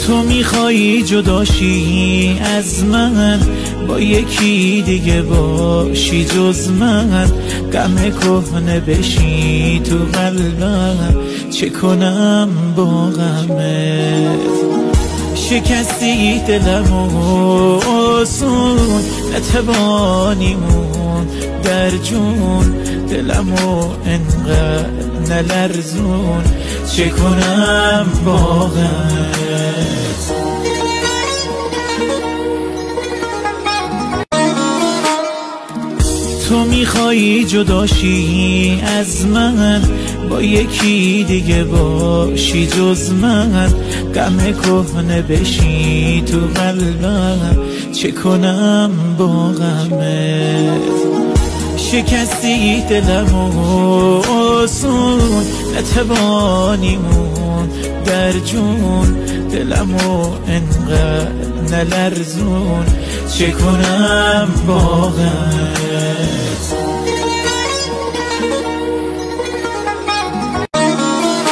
تو میخوایی جداشی از من، با یکی دیگه باشی جز من، غم کهنه بشی تو قلبم، چه کنم با غمت؟ شکستی دلمو آسون، نتوانی مون در جون، دلمو انقدر نلرزون، چه کنم با غمت؟ تو میخوایی جداشی از من، با یکی دیگه باشی جز من، غم کهنه بشی تو قلبم، چه کنم با غمت؟ شکستی دلمو آسون، نتوانی مون در جون، دلمو انقدر نلرزون، چه کنم با غمت؟